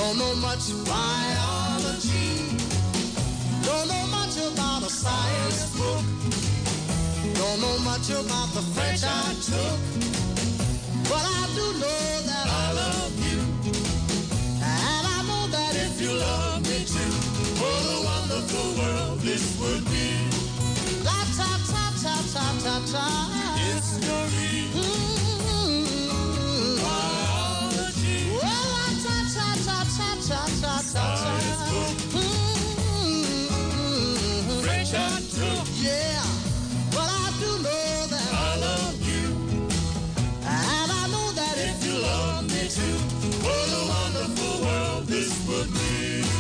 Don't know much biology. Don't know much about a science book. Don't know much about the French I took. But I do know that I love you. And I know that if you love me too, what a wonderful world this would be. La ta ta ta ta ta ta. History. Biology. Well, la ta ta ta ta ta ta ta. Science book. French I took. Yeah. But I do know that I love you. And I know that if you love me too, what a wonderful world this would be.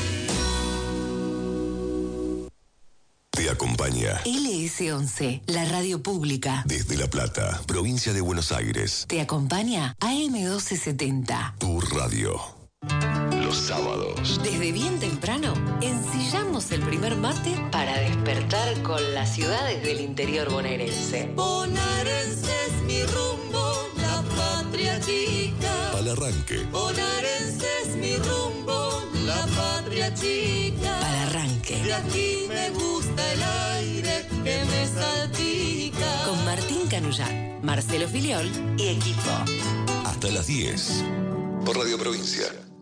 Te acompaña LS11, la radio pública. desde La Plata, provincia de Buenos Aires. Te acompaña AM1270. Tu radio. Los sábados. Desde bien temprano, ensillamos el primer mate para despertar con las ciudades del interior bonaerense. Bonaerense es mi rumbo, la patria chica. Palarranque. Bonaerense es mi rumbo, la patria chica. Palarranque. De aquí me gusta el aire que me salpica. Con Martín Canullat, Marcelo Filiol y equipo. Hasta las 10. Por Radio Provincia.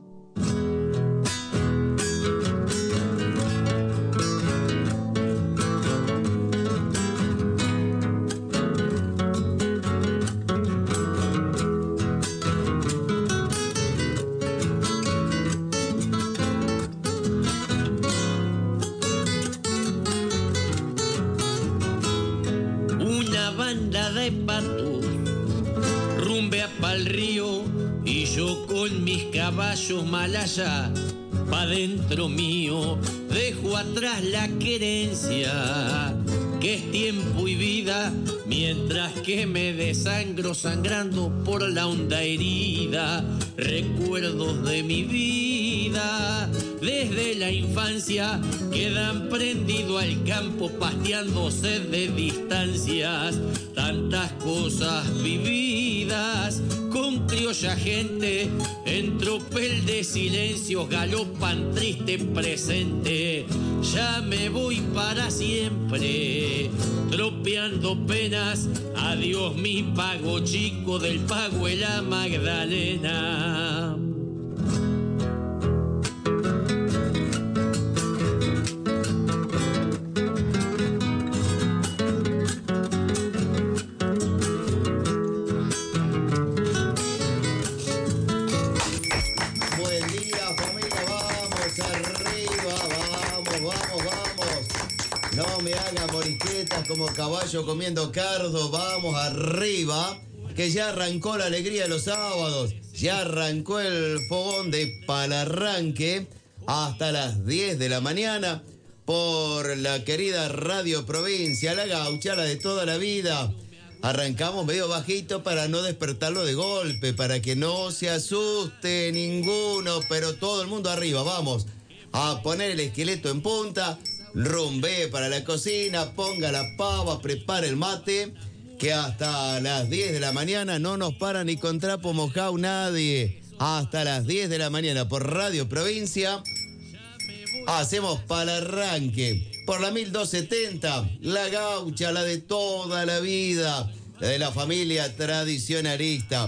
Una banda de patos rumbea pa'l río y yo con mis caballos malaya pa' dentro mío dejo atrás la querencia que es tiempo y vida mientras que me desangro sangrando por la honda herida recuerdos de mi vida desde la infancia quedan prendido al campo pasteándose de distancias tantas cosas vividas con criolla gente en tropel de silencios galopan triste presente ya me voy para siempre tropeando penas adiós mi pago chico del pago de la Magdalena. Buen día, familia, vamos arriba, vamos. No me haga moriquetas como caballo comiendo cardo, vamos arriba, que ya arrancó la alegría de los sábados, ya arrancó el fogón de Palarranque hasta las 10 de la mañana por la querida Radio Provincia, la gaucha, la de toda la vida. Arrancamos medio bajito para no despertarlo de golpe, para que no se asuste ninguno, pero todo el mundo arriba, vamos a poner el esqueleto en punta, rumbee para la cocina, ponga la pava, prepare el mate, que hasta las 10 de la mañana no nos para ni con trapo mojado nadie. Hasta las 10 de la mañana por Radio Provincia hacemos Palarranque. Por la 1270, la gaucha, la de toda la vida, la de la familia tradicionalista.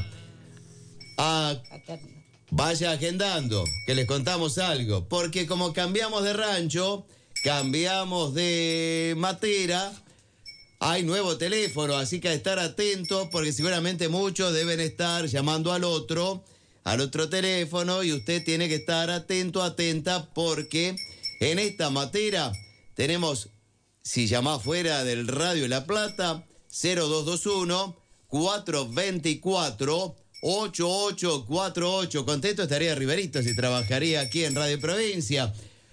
Vaya agendando, que les contamos algo, porque como cambiamos de rancho, cambiamos de matera, hay nuevo teléfono, así que a estar atentos, porque seguramente muchos deben estar llamando al otro teléfono, y usted tiene que estar atento, atenta, porque en esta matera tenemos, si llamás fuera del Radio de La Plata, 0221-424-8848. Contento estaría Riverito si trabajaría aquí en Radio Provincia.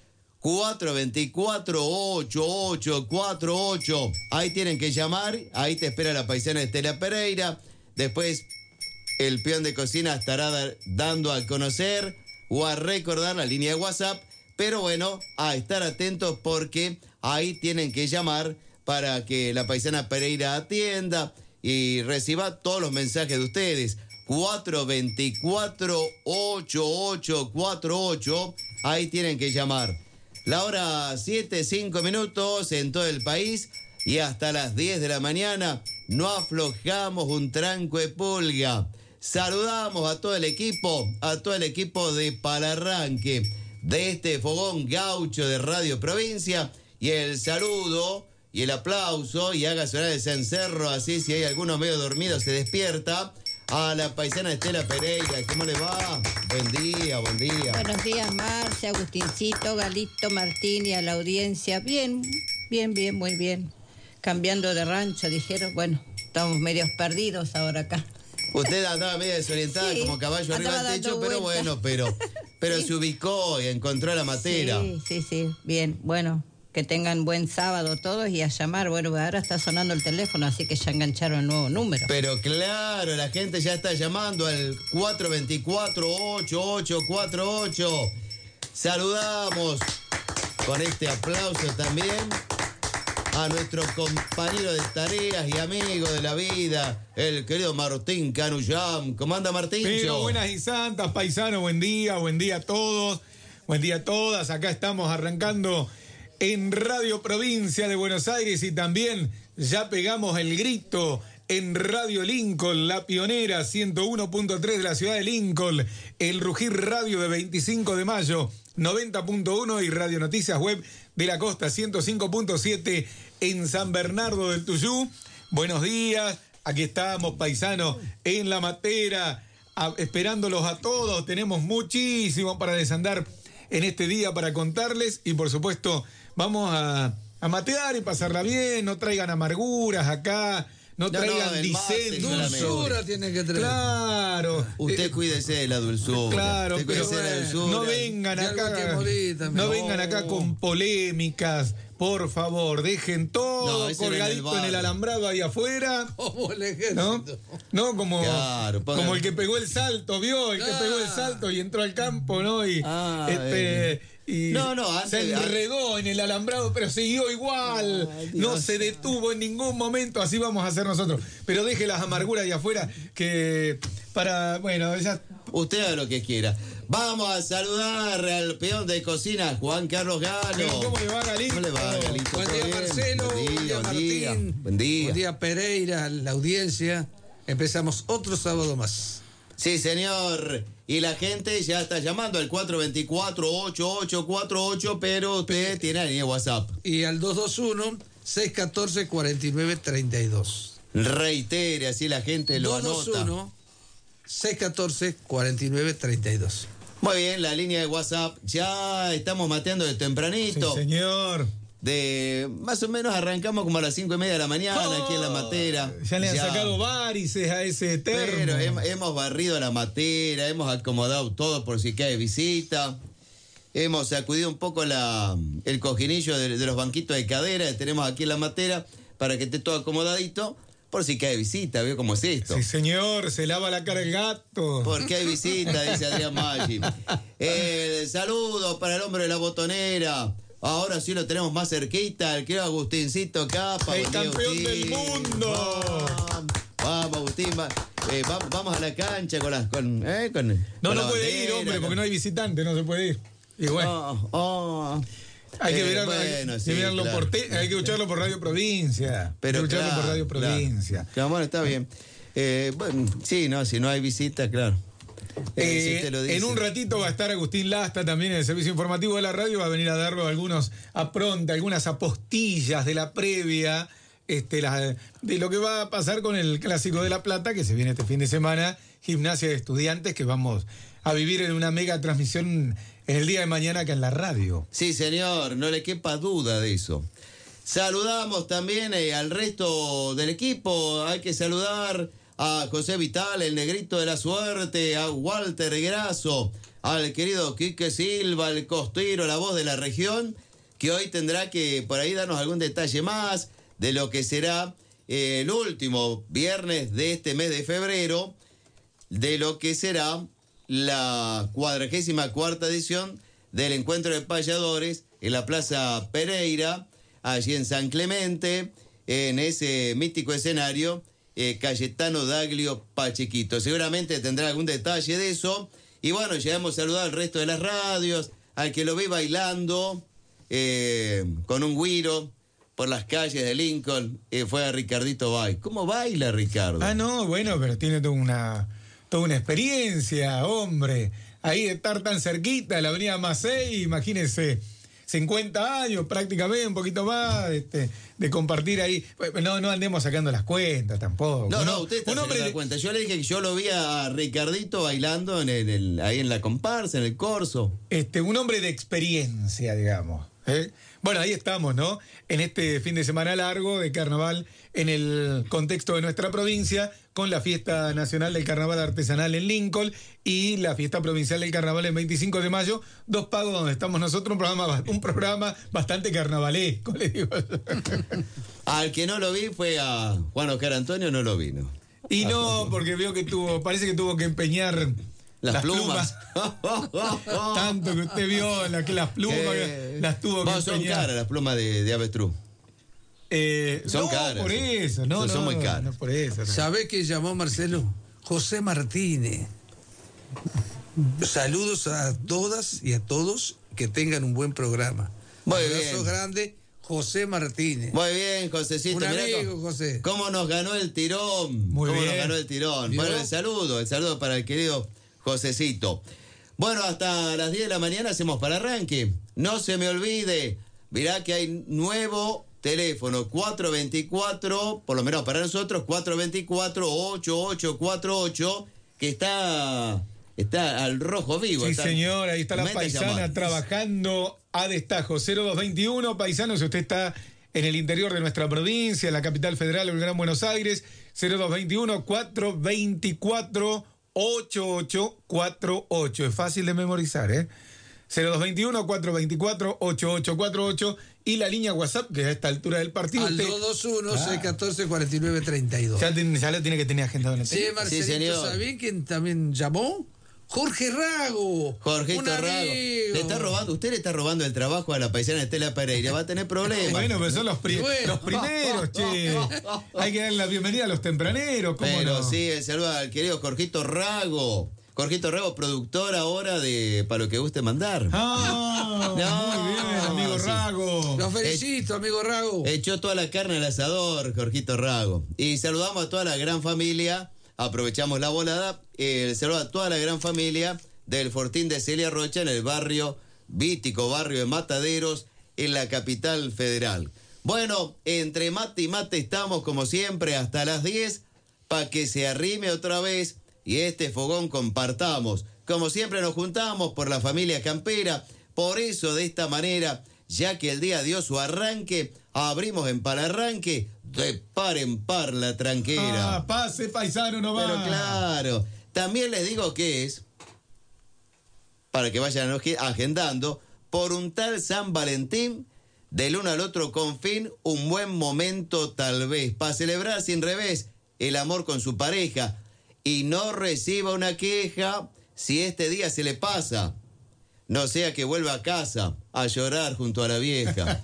424-8848. Ahí tienen que llamar, ahí te espera la paisana Estela Pereira. Después el peón de cocina estará dando a conocer o a recordar la línea de WhatsApp. Pero bueno, a estar atentos porque ahí tienen que llamar para que la paisana Pereira atienda y reciba todos los mensajes de ustedes. 424-8848. Ahí tienen que llamar. La hora 7:05 en todo el país y hasta las 10 de la mañana no aflojamos un tranco de pulga. Saludamos a todo el equipo de Palarranque, de este fogón gaucho de Radio Provincia, y el saludo y el aplauso, y haga sonar el cencerro, así si hay alguno medio dormido se despierta, a la paisana Estela Pereira. ¿Cómo le va? Buen día, buen día. Buenos días, Marcia, Agustincito, Galito, Martín y a la audiencia. Bien, muy bien. Cambiando de rancho, dijeron. Bueno, estamos medios perdidos ahora acá. Usted andaba medio desorientada, sí, como caballo arriba del techo, pero bueno, pero sí, se ubicó y encontró la matera. Sí, bien, bueno, que tengan buen sábado todos y a llamar. Bueno, ahora está sonando el teléfono, así que ya engancharon el nuevo número. Pero claro, la gente ya está llamando al 424-8848. Saludamos con este aplauso también a nuestro compañero de tareas y amigo de la vida, el querido Martín Canullam. ¿Cómo anda, Martín? Pero buenas y santas, paisano, buen día a todos, buen día a todas. Acá estamos arrancando en Radio Provincia de Buenos Aires y también ya pegamos el grito en Radio Lincoln, la pionera 101.3 de la ciudad de Lincoln, el Rugir Radio de 25 de mayo, 90.1 y Radio Noticias Web de la Costa 105.7 en San Bernardo del Tuyú. Buenos días, aquí estamos, paisanos, en la matera, esperándolos a todos. Tenemos muchísimo para desandar en este día para contarles y por supuesto vamos a matear y pasarla bien. No traigan amarguras acá. No traigan disensos. Dulzura tiene que traer. Claro. Usted cuídese de la dulzura. Claro, pero no vengan acá. No vengan acá con polémicas. Por favor, dejen todo colgadito en el alambrado ahí afuera. Como el ejército. No, como, claro, como el que pegó el salto, ¿vio? El que pegó el salto y entró al campo, ¿no? Y se enredó en el alambrado, pero siguió igual. No se detuvo en ningún momento. Así vamos a hacer nosotros. Pero deje las amarguras ahí afuera que ya. Usted haga lo que quiera. Vamos a saludar al peón de cocina, Juan Carlos Galo. ¿Cómo le va, Galito? ¿Cómo le va, Galito? Buen día, Marcelo. Buen día, Martín. Buen día. Buen día, Pereira, la audiencia. Empezamos otro sábado más. Sí, señor. Y la gente ya está llamando al 424-8848, pero usted tiene la línea WhatsApp. Y al 221-614-4932. Reitere, así la gente lo anota. 221-614-4932. Muy bien, la línea de WhatsApp. Ya estamos mateando de tempranito. Sí, señor. Más o menos arrancamos como a las 5:30 de la mañana aquí en la matera. Ya le han sacado varices a ese termo. Pero hemos barrido la matera, hemos acomodado todo por si cae visita. Hemos sacudido un poco el cojinillo de los banquitos de cadera que tenemos aquí en la matera para que esté todo acomodadito. Por si cae visita, ¿vio cómo es esto? Sí, señor, se lava la cara el gato. Porque hay visita, dice Adrián Maggi. El saludo para el hombre de la botonera. Ahora sí lo tenemos más cerquita, el querido Agustincito Capa. El campeón del mundo. Vamos, Agustín, vamos a la cancha con no puede ir, hombre, porque no hay visitante, no se puede ir. Y bueno. Hay que verlo, claro. Hay que escucharlo por Radio Provincia. Pero hay que escucharlo por Radio Provincia. Claro, bueno, está bien. Si no hay visita, claro. Si en un ratito va a estar Agustín Lasta también en el servicio informativo de la radio. Va a venir a darlo algunas apostillas de la previa de lo que va a pasar con el Clásico de La Plata, que se viene este fin de semana. Gimnasia de Estudiantes, que vamos a vivir en una mega transmisión en el día de mañana acá en la radio. Sí, señor, no le quepa duda de eso. Saludamos también al resto del equipo. Hay que saludar a José Vital, el negrito de la suerte, a Walter Grasso, al querido Quique Silva, el costero, la voz de la región, que hoy tendrá que por ahí darnos algún detalle más de lo que será el último viernes de este mes de febrero, de lo que será la 44ª edición del Encuentro de Payadores en la Plaza Pereira, allí en San Clemente, en ese mítico escenario Cayetano Daglio Pachequito. Seguramente tendrá algún detalle de eso. Y bueno, llegamos a saludar al resto de las radios, al que lo ve bailando con un güiro por las calles de Lincoln, fue a Ricardito Bay. ¿Cómo baila Ricardo? Ah, no, bueno, pero tiene toda una experiencia, hombre. Ahí de estar tan cerquita de la avenida Macei, imagínense, 50 años prácticamente, un poquito más, de compartir ahí. No andemos sacando las cuentas tampoco. No, usted está sacando las cuentas. Yo le dije que yo lo vi a Ricardito bailando ahí en la comparsa, en el corso. Un hombre de experiencia, digamos. Bueno, ahí estamos, ¿no? En este fin de semana largo de carnaval, en el contexto de nuestra provincia, con la fiesta nacional del carnaval artesanal en Lincoln y la fiesta provincial del carnaval el 25 de mayo, dos pagos donde estamos nosotros, un programa bastante carnavalesco, le digo. Al que no lo vi fue a Juan Oscar Antonio, no lo vi, ¿no? Y no, porque veo que parece que tuvo que empeñar las plumas. Tanto que usted vio las plumas, las tuvo que empeñar. Son caras las plumas de avestruz. Son caras. Por eso, son muy caras. No por eso. No. ¿Sabe qué llamó Marcelo? José Martínez. Saludos a todas y a todos, que tengan un buen programa. Muy abrazo bien. Grande, José Martínez. Muy bien, Josecito. Un amigo, José. ¿Cómo nos ganó el tirón? Muy bien. Nos ganó el tirón? ¿Vio? Bueno, el saludo para el querido Josecito. Bueno, hasta las 10 de la mañana hacemos para arranque. No se me olvide, mirá que hay nuevo teléfono, 424, por lo menos para nosotros, 424-8848, que está al rojo vivo. Sí, señor, ahí está la paisana llamar. Trabajando a destajo. 0221, paisano, si usted está en el interior de nuestra provincia, en la capital federal, el Gran Buenos Aires, 0221-424-8848. Es fácil de memorizar, 0221-424-8848 y la línea WhatsApp, que a esta altura del partido... Al 221-614-4932. Ya lo tiene que tener agendado en el Sí, teléfono. Marcelito, Sí, señor. ¿sabían quién también llamó? Jorge Rago. Jorgito un Rago. amigo. Usted le está robando el trabajo a la paisana Estela Pereira. Va a tener problemas. Bueno, pero son los primeros, che. Hay que darle la bienvenida a los tempraneros, ¿cómo Pero no? sí, el saludo al querido Jorgito Rago. Jorgito Rago, productor ahora para lo que guste mandar. Ah, muy bien, amigo sí. Rago. Los felicito, amigo Rago. Echó toda la carne al asador, Jorgito Rago. Y saludamos a toda la gran familia. Aprovechamos la volada. El saludo a toda la gran familia del Fortín de Celia Rocha en el barrio Vítico, barrio de Mataderos, en la capital federal. Bueno, entre mate y mate estamos como siempre hasta las 10 para que se arrime otra vez y este fogón compartamos. Como siempre nos juntamos por la familia campera. Por eso, de esta manera, ya que el día dio su arranque, abrimos en Palarranque de par en par la tranquera. Ah, pase, paisano, no va. Pero claro, también les digo que es, para que vayan agendando, por un tal San Valentín, del uno al otro con fin, un buen momento tal vez, para celebrar sin revés el amor con su pareja, y no reciba una queja si este día se le pasa. No sea que vuelva a casa a llorar junto a la vieja.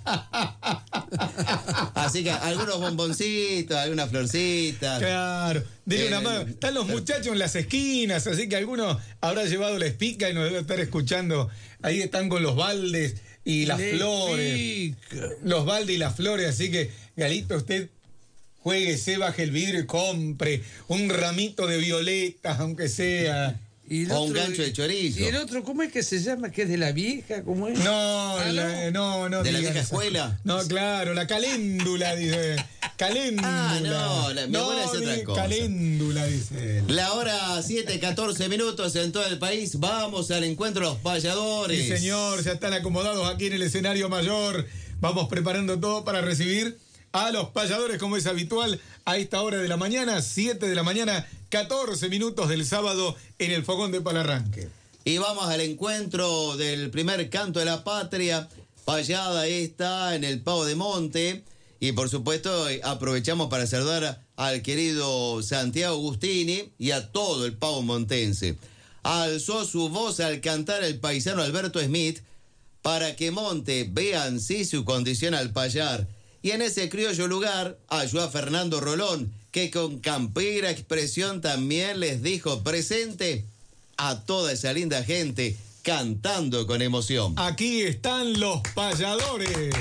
Así que algunos bomboncitos, algunas florcitas. Claro, dele una mano. Están los muchachos en las esquinas, así que alguno habrá llevado la espica y nos debe estar escuchando. Ahí están con los baldes y las flores. Los baldes y las flores, así que, Galito, usted juéguese, baje el vidrio y compre un ramito de violetas, aunque sea. O un gancho de chorizo. ¿Y el otro cómo es que se llama? ¿Que es de la vieja? ¿Cómo es? No, ¿De la vieja escuela? No, claro, la caléndula, dice. Caléndula. Ah, no, mi abuela es otra cosa. Caléndula, dice. La hora 7:14 minutos en todo el país. Vamos al encuentro de los payadores. Sí, señor, ya están acomodados aquí en el escenario mayor. Vamos preparando todo para recibir a los payadores, como es habitual, a esta hora de la mañana, 7 de la mañana, 14 minutos del sábado en el Fogón de Palarranque. Y vamos al encuentro del primer canto de la patria. Payada está en el Pavo de Monte. Y por supuesto aprovechamos para saludar al querido Santiago Agustini y a todo el Pavo montense. Alzó su voz al cantar el paisano Alberto Smith para que Monte vean sí su condición al payar. Y en ese criollo lugar halló a Fernando Rolón, que con campera expresión también les dijo presente a toda esa linda gente cantando con emoción. Aquí están los payadores.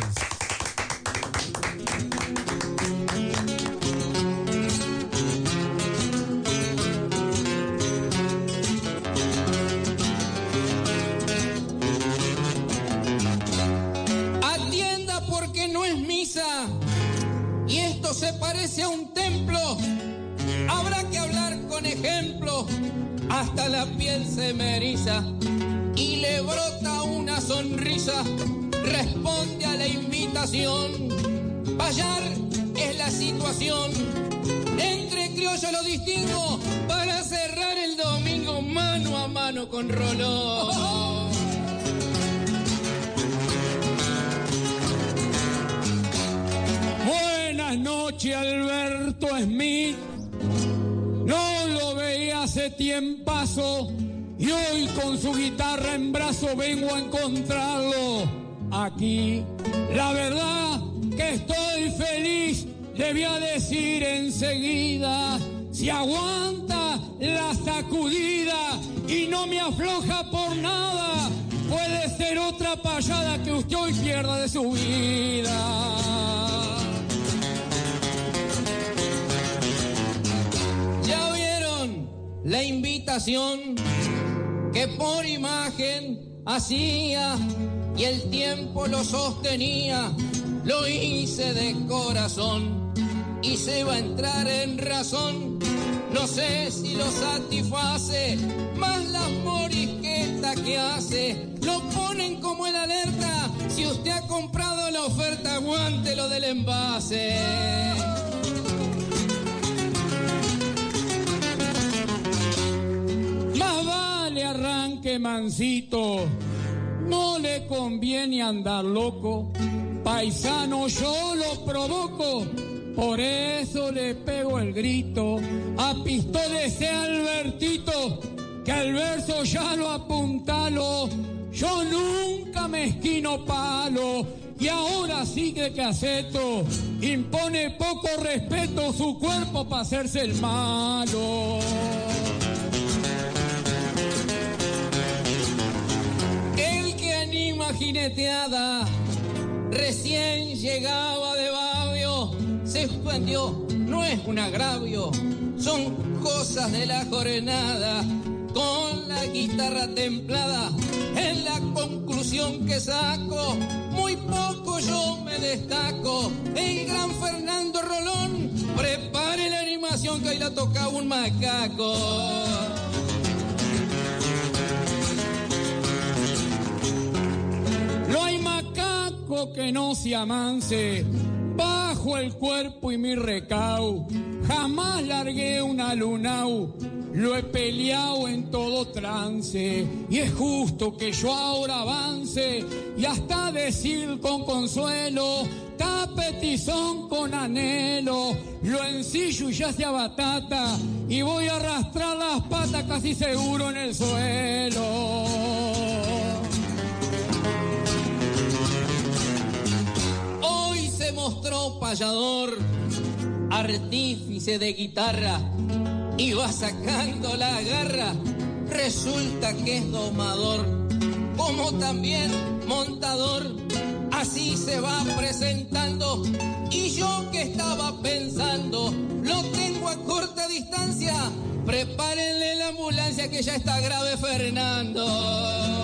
Atienda porque no es misa y esto se parece a un templo. Habrá que hablar con ejemplo, hasta la piel se me eriza y le brota una sonrisa. Responde a la invitación. Payar es la situación. Entre criollos lo distingo para cerrar el domingo mano a mano con Rolón. Buenas noches, Alberto Smith. No lo veía hace tiempazo y hoy con su guitarra en brazo vengo a encontrarlo aquí. La verdad que estoy feliz, le voy a decir enseguida. Si aguanta la sacudida y no me afloja por nada, puede ser otra payada que usted hoy pierda de su vida. La invitación que por imagen hacía y el tiempo lo sostenía, lo hice de corazón y se va a entrar en razón. No sé si lo satisface, más las morisquetas que hace lo ponen como en alerta. Si usted ha comprado la oferta, aguante lo del envase. Más vale arranque mansito, no le conviene andar loco. Paisano, yo lo provoco, por eso le pego el grito. Apistólese Albertito, que al verso ya lo apuntalo. Yo nunca me esquino palo, y ahora sigue que acepto. Impone poco respeto su cuerpo para hacerse el malo. Jineteada, recién llegaba de Babio, se expandió, no es un agravio, son cosas de la jornada, con la guitarra templada, en la conclusión que saco, muy poco yo me destaco, el gran Fernando Rolón, prepare la animación que hoy la toca un macaco. No hay macaco que no se amance, bajo el cuerpo y mi recau, jamás largué una lunau, lo he peleado en todo trance, y es justo que yo ahora avance, y hasta decir con consuelo, tapetizón con anhelo, lo ensillo y ya sea batata, y voy a arrastrar las patas casi seguro en el suelo. Se mostró payador, artífice de guitarra, y va sacando la garra, resulta que es domador, como también montador, así se va presentando, y yo que estaba pensando, lo tengo a corta distancia, prepárenle la ambulancia que ya está grave Fernando.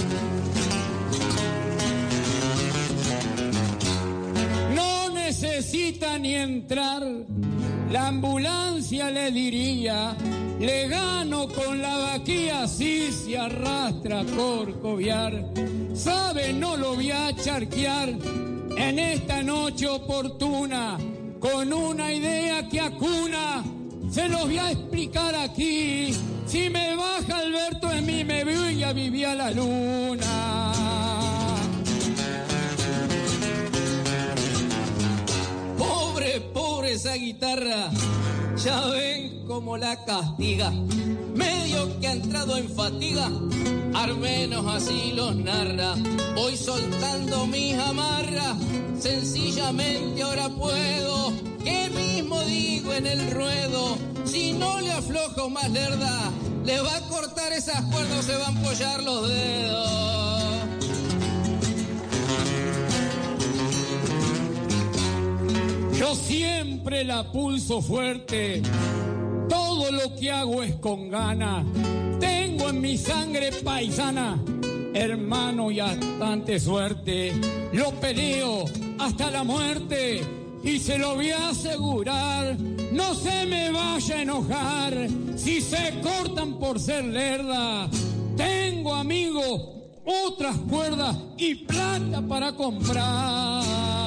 Necesita ni entrar, la ambulancia le diría, le gano con la vaquilla si se arrastra a corcoviar. Sabe, no lo voy a charquear en esta noche oportuna, con una idea que acuna, se los voy a explicar aquí. Si me baja Alberto en mí, me voy a vivir a la luna. Pobre esa guitarra, ya ven cómo la castiga, medio que ha entrado en fatiga, al menos así los narra, voy soltando mis amarras, sencillamente ahora puedo, que mi mismo digo en el ruedo, si no le aflojo más lerda, le va a cortar esas cuerdas o se van a empollar los dedos. Yo siempre la pulso fuerte, todo lo que hago es con gana. Tengo en mi sangre paisana, hermano, y bastante suerte. Lo peleo hasta la muerte y se lo voy a asegurar. No se me vaya a enojar si se cortan por ser lerda. Tengo, amigo, otras cuerdas y plata para comprar.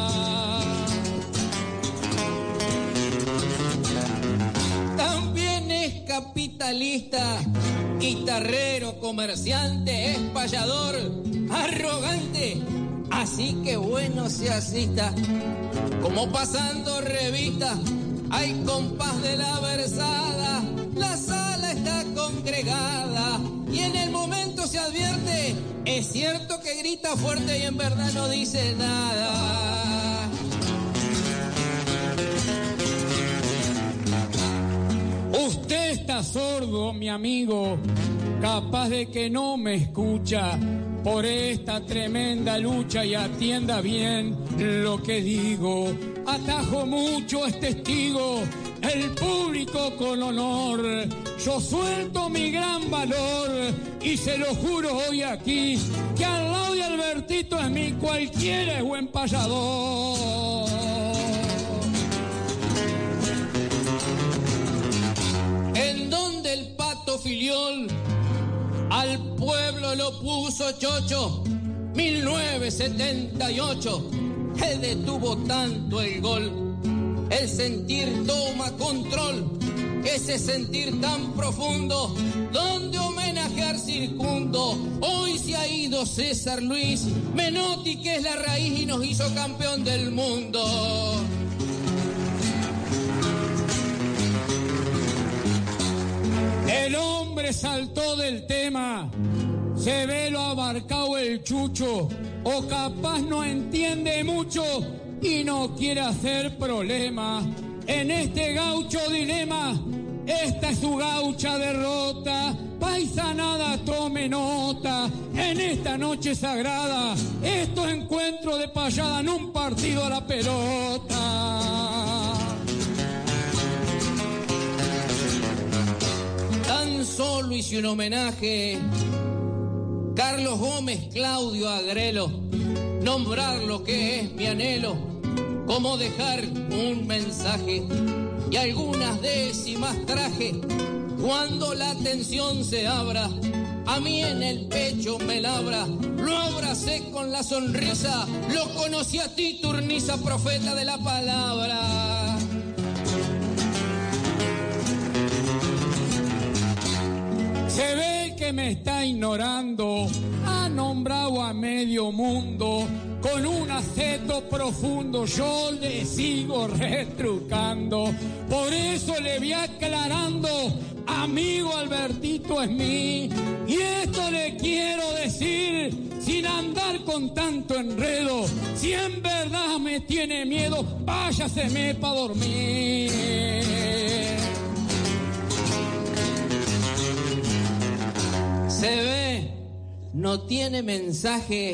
También es capitalista, guitarrero, comerciante, es payador, arrogante, así que bueno se asista. Como pasando revista, hay compás de la versada, la sala está congregada y en el momento se advierte, es cierto que grita fuerte y en verdad no dice nada. Usted está sordo, mi amigo, capaz de que no me escucha por esta tremenda lucha y atienda bien lo que digo. Atajo mucho, es testigo el público con honor. Yo suelto mi gran valor y se lo juro hoy aquí que al lado de Albertito es mi cualquiera es buen payador. En donde el pato filiol al pueblo lo puso chocho, 1978, que detuvo tanto el gol. El sentir toma control, ese sentir tan profundo, donde homenajear circundo. Hoy se ha ido César Luis Menotti, que es la raíz y nos hizo campeón del mundo. El hombre saltó del tema, se ve lo abarcado el chucho, o capaz no entiende mucho y no quiere hacer problema. En este gaucho dilema, esta es su gaucha derrota. Paisanada, tome nota, en esta noche sagrada, estos encuentros de payada en un partido a la pelota. Tan solo hice un homenaje, Carlos Gómez, Claudio Agrelo, nombrar lo que es mi anhelo, como dejar un mensaje y algunas décimas traje. Cuando la tensión se abra, a mí en el pecho me labra, lo abracé con la sonrisa, lo conocí a ti, Turniza, profeta de la palabra. Se ve que me está ignorando, ha nombrado a medio mundo, con un aceto profundo yo le sigo retrucando. Por eso le voy aclarando, amigo Albertito es mí, y esto le quiero decir sin andar con tanto enredo. Si en verdad me tiene miedo, váyaseme pa' dormir. Se ve, no tiene mensaje,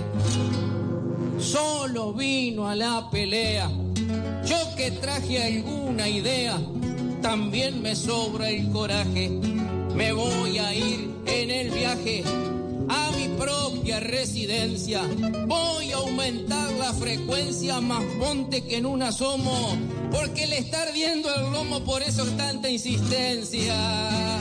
solo vino a la pelea. Yo que traje alguna idea, también me sobra el coraje. Me voy a ir en el viaje a mi propia residencia. Voy a aumentar la frecuencia, más monte que en un asomo, porque le está ardiendo el lomo, por eso tanta insistencia.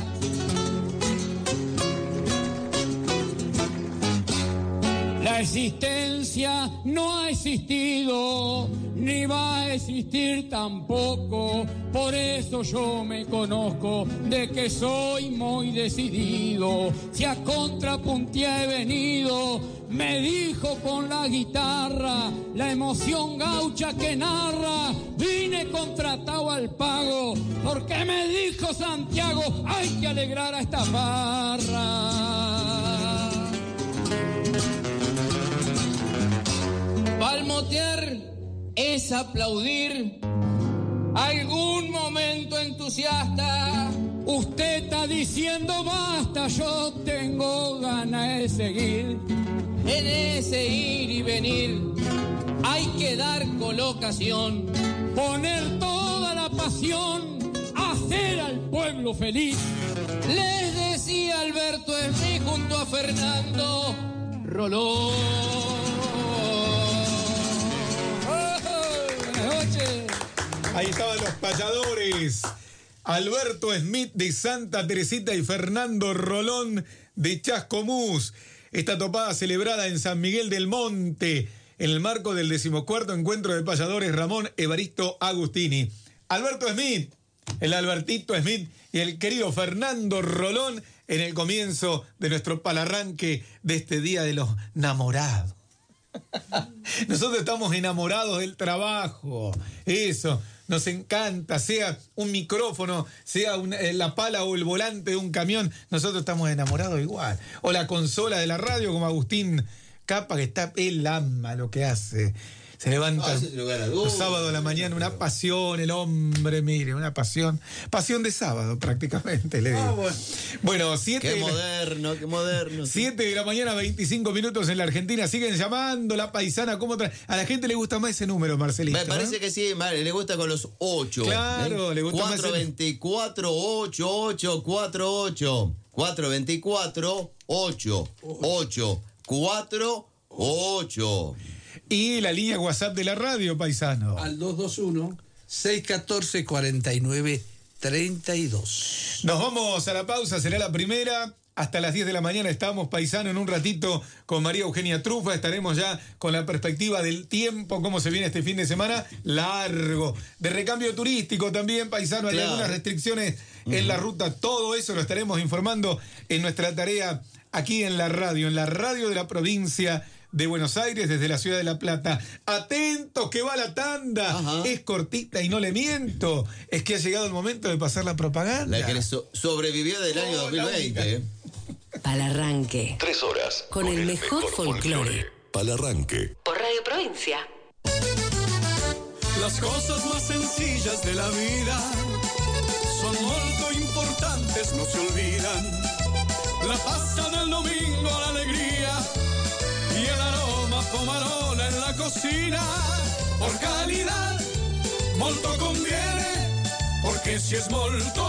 La existencia no ha existido, ni va a existir tampoco. Por eso yo me conozco de que soy muy decidido. Si a contrapuntea he venido, me dijo con la guitarra, la emoción gaucha que narra. Vine contratado al pago, porque me dijo Santiago, hay que alegrar a esta barra. Palmotear es aplaudir, algún siento entusiasta. Usted está diciendo basta, yo tengo ganas de seguir. En ese ir y venir hay que dar colocación. Poner toda la pasión, hacer al pueblo feliz. Les decía Alberto Smith junto a Fernando Rolón. Buenas noches. Ahí estaban los payadores. Alberto Smith de Santa Teresita y Fernando Rolón de Chascomús. Esta topada celebrada en San Miguel del Monte, en el marco del 14º encuentro de payadores Ramón Evaristo Agustini. Alberto Smith, el Albertito Smith y el querido Fernando Rolón en el comienzo de nuestro palarranque de este Día de los Enamorados. Nosotros estamos enamorados del trabajo, eso, nos encanta, sea un micrófono, sea la pala o el volante de un camión, nosotros estamos enamorados igual. O la consola de la radio, como Agustín Capa, que está, él ama lo que hace. Se levanta los sábados a la mañana, una pasión, el hombre, mire, una pasión de sábado prácticamente, le digo. Bueno, 7 Qué moderno. 7 de la mañana, 25 minutos en la Argentina. Siguen llamando la paisana. ¿Cómo a la gente le gusta más ese número, Marcelito? Me parece que sí, le gusta con los 8. Claro, le gusta 424 8848 424 8848. Y la línea WhatsApp de la radio, paisano. Al 221-614-4932. Nos vamos a la pausa, será la primera. Hasta las 10 de la mañana estamos, paisano, en un ratito con María Eugenia Trufa. Estaremos ya con la perspectiva del tiempo, cómo se viene este fin de semana largo. De recambio turístico también, paisano, hay algunas restricciones en la ruta. Todo eso lo estaremos informando en nuestra tarea aquí en la radio de la provincia de Buenos Aires, desde la ciudad de La Plata. Atentos, que va la tanda. Es cortita y no le miento. Es que ha llegado el momento de pasar la propaganda. La que le sobrevivió del año 2020. Palarranque. 3 horas. Con el mejor folclore. Palarranque. Por Radio Provincia. Las cosas más sencillas de la vida son muy importantes, no se olvidan. La pasta del domingo, la alegría y el aroma pomarola en la cocina. Por calidad, molto conviene, porque si es molto,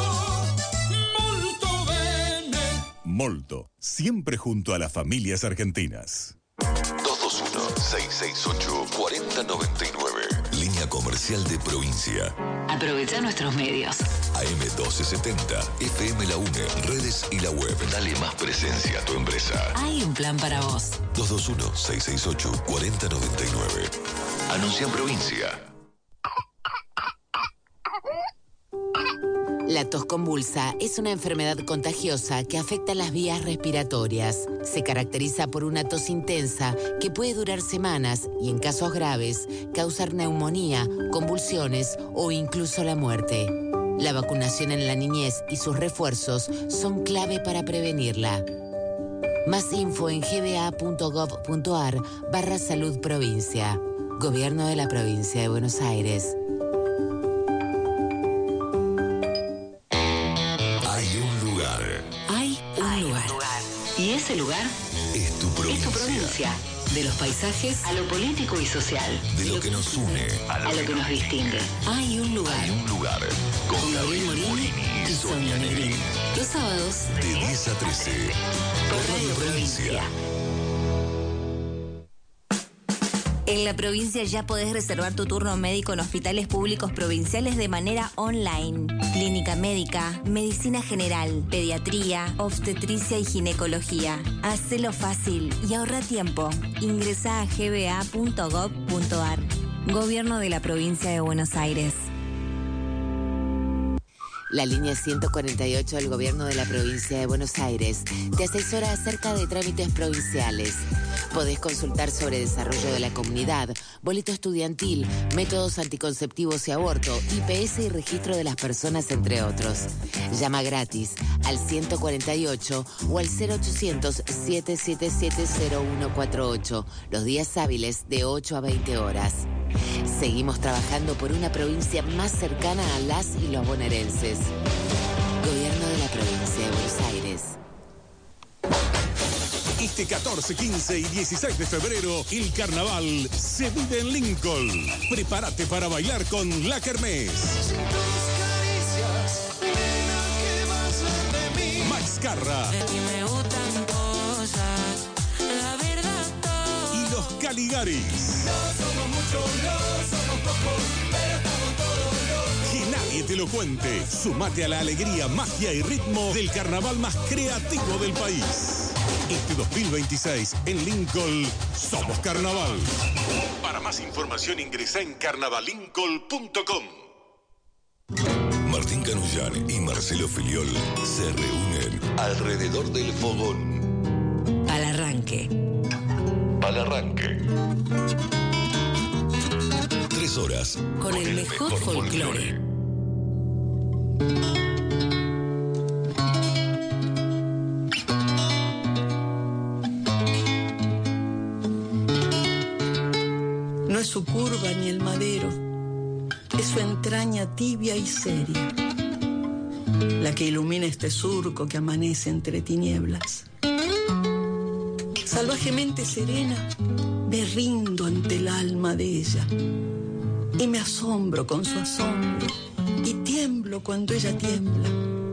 molto bene. Molto, siempre junto a las familias argentinas. 221-668-4099. Línea comercial de provincia. Aprovecha nuestros medios. AM1270, FM La UNE, redes y la web. Dale más presencia a tu empresa. Hay un plan para vos. 221-668-4099. Anuncia en provincia. La tos convulsa es una enfermedad contagiosa que afecta las vías respiratorias. Se caracteriza por una tos intensa que puede durar semanas y, en casos graves, causar neumonía, convulsiones o incluso la muerte. La vacunación en la niñez y sus refuerzos son clave para prevenirla. Más info en gba.gov.ar/salud provincia. Gobierno de la Provincia de Buenos Aires. Y ese lugar es tu provincia. Es tu provincia. De los paisajes a lo político y social. De lo que nos une a lo que nos distingue. Hay un lugar. Hay un lugar. Con Gabriel Morini y Sonia Negrín. Los sábados de 10 a 13. Por Radio Provincia. En la provincia ya podés reservar tu turno médico en hospitales públicos provinciales de manera online. Clínica médica, medicina general, pediatría, obstetricia y ginecología. Hacelo fácil y ahorra tiempo. Ingresá a gba.gov.ar. Gobierno de la Provincia de Buenos Aires. La línea 148 del Gobierno de la Provincia de Buenos Aires te asesora acerca de trámites provinciales. Podés consultar sobre desarrollo de la comunidad, boleto estudiantil, métodos anticonceptivos y aborto, IPS y registro de las personas, entre otros. Llama gratis al 148 o al 0800-777-0148, los días hábiles de 8 a 20 horas. Seguimos trabajando por una provincia más cercana a las y los bonaerenses. Gobierno de la Provincia de Buenos Aires. Este 14, 15 y 16 de febrero, el carnaval se vive en Lincoln. Prepárate para bailar con La Kermés. Max Carra. Y los Caligaris. No somos muchos, no somos pocos, pero estamos todos locos. Que nadie te lo cuente. Sumate a la alegría, magia y ritmo del carnaval más creativo del país. Este 2026, en Lincoln, somos carnaval. Para más información ingresa en carnavalincoln.com. Martín Canullar y Marcelo Filiol se reúnen alrededor del fogón. Al arranque. Al arranque. 3 horas. Con el mejor folclore. No es su curva ni el madero, es su entraña tibia y seria, la que ilumina este surco que amanece entre tinieblas. Salvajemente serena, me rindo ante el alma de ella y me asombro con su asombro y tiemblo cuando ella tiembla.